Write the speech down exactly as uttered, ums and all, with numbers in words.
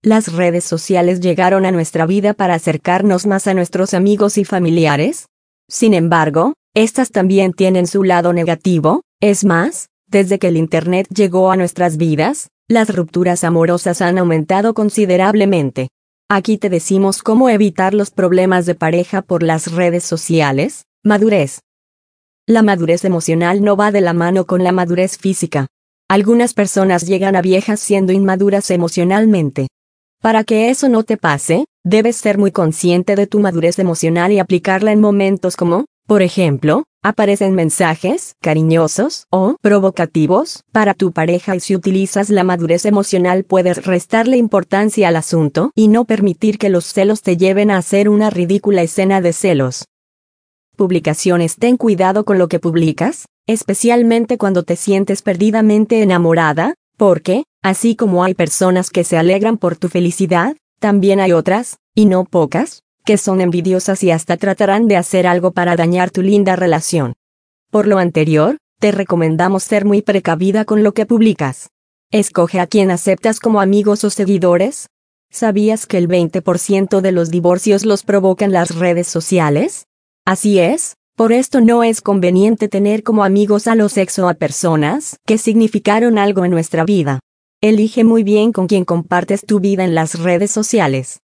¿Las redes sociales llegaron a nuestra vida para acercarnos más a nuestros amigos y familiares? Sin embargo, estas también tienen su lado negativo. Es más, desde que el Internet llegó a nuestras vidas, las rupturas amorosas han aumentado considerablemente. Aquí te decimos cómo evitar los problemas de pareja por las redes sociales. Madurez. La madurez emocional no va de la mano con la madurez física. Algunas personas llegan a viejas siendo inmaduras emocionalmente. Para que eso no te pase, debes ser muy consciente de tu madurez emocional y aplicarla en momentos como, por ejemplo, aparecen mensajes cariñosos o provocativos para tu pareja, y si utilizas la madurez emocional puedes restarle importancia al asunto y no permitir que los celos te lleven a hacer una ridícula escena de celos. Publicaciones. Ten cuidado con lo que publicas, especialmente cuando te sientes perdidamente enamorada, porque, así como hay personas que se alegran por tu felicidad, también hay otras, y no pocas, que son envidiosas y hasta tratarán de hacer algo para dañar tu linda relación. Por lo anterior, te recomendamos ser muy precavida con lo que publicas. Escoge a quien aceptas como amigos o seguidores. ¿Sabías que el veinte por ciento de los divorcios los provocan las redes sociales? Así es, por esto no es conveniente tener como amigos a los ex o a personas que significaron algo en nuestra vida. Elige muy bien con quién compartes tu vida en las redes sociales.